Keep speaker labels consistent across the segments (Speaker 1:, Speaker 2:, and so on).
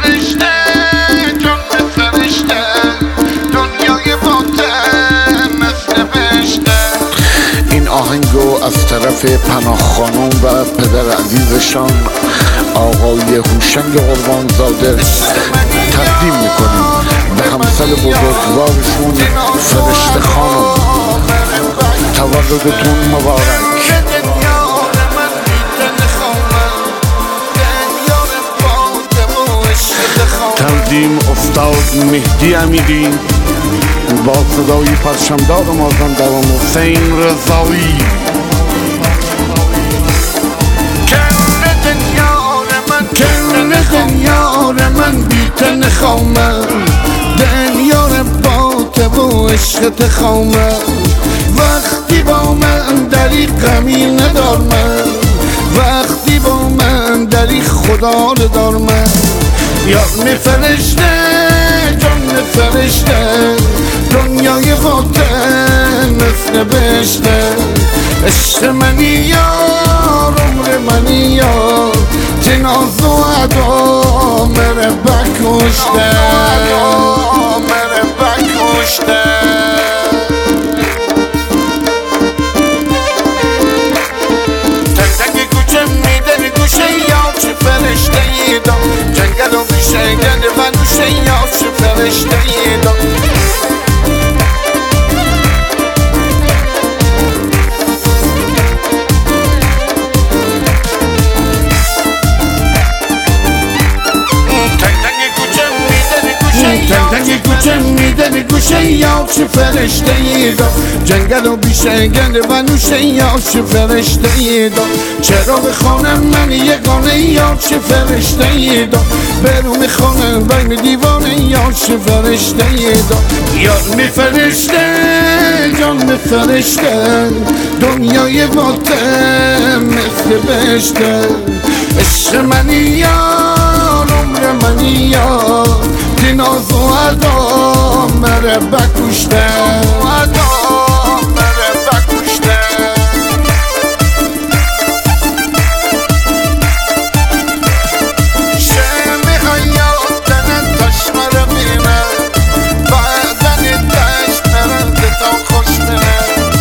Speaker 1: فرشته جان فرشته دنیای باطن مثل بهشته.
Speaker 2: این آهنگو از طرف پناه خانم و پدر عزیزشان آقای هوشنگ قربانزاده تقدیم میکنیم به همسر بزرگوارشون فرشته خانم. تولدتون مبارک. تنظیم استاد مهدی امیری با صدای پرچمدار مازندران حسین رضایی.
Speaker 1: دنیار من بیتن خامم، دنیار باته و عشقت خامم. وقتی با من داری غمی ندار من، وقتی با من داری خدا ندار من. یار میفرشته جان میفرشته دنیای باطن مثل بهشته. عشق منی یار عمر منی یار تناز و عدا مره بکشته مره بکشته. تنگ کوچه میده گوشه یا چه فرشته ای دا، جنگل و بیشه گنده و نوشه یا چه فرشته ای دا. تنگ کوچه میده گوشه یا چه فرشته ای دا، جنگل و بیشه گنده و نوشه یا چه فرشته ای دا. چرا بخوانم من یگانه یا چه فرشته ای دا، برو میخوانم بیم دیوانه یا چه فرشته ای دا. یار میفرشته جان میفرشته دنیای باطن مثل بهشته. عشق منی یار عمر منی یار ناز و عدا مره بکشته مره بکشته. شمی حیات دنه تش مره بینه، بعدن تش مره تا خوش بینه.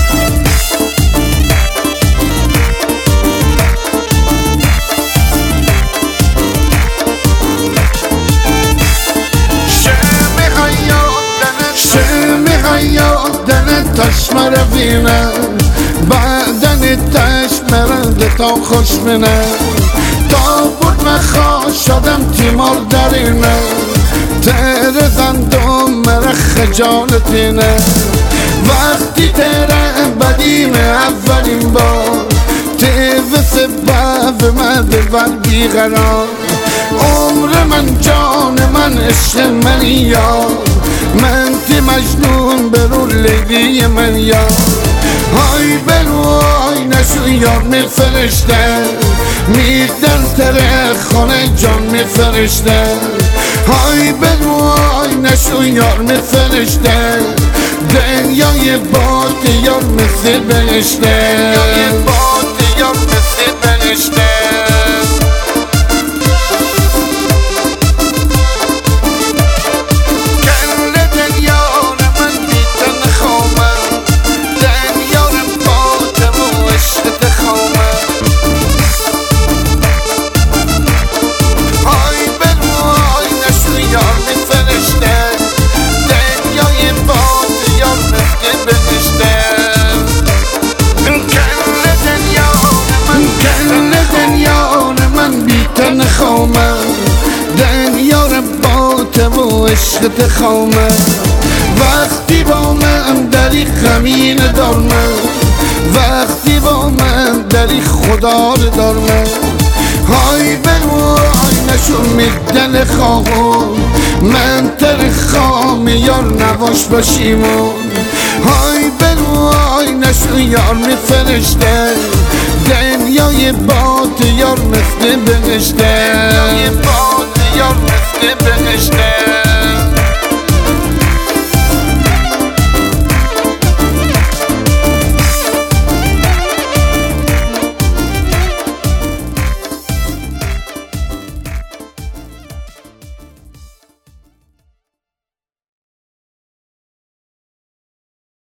Speaker 1: تش مره بینه، بعدن تش مره تا خوش بینه. تا بود مخواه شدم تیمار درینه، تره زندم مره خجالتینه. وقتی تره بدیم اولین بار، تیو سبب مده ور بیقرار. عمر من جان من عشق من یار، من تی مجنون برو لیلی من یار. های برو های نشو یار میفرشته، میدن تره خانه جان میفرشته. های برو های نشو یار میفرشته، دنیای باد یار مثل بهشته، دنیای باد یار مثل بهشته. دنیار باته و عشقت خامه. وقتی با من داری غمی ندار من، وقتی با من داری خدا ندار من. های برو های نشو میدن خواهم، من تر خام یار نباش باشیمون. های برو های نشو یار میفرشته، دنیای باد یار مثل بهشته، دنیای باد یار مثل بهشته.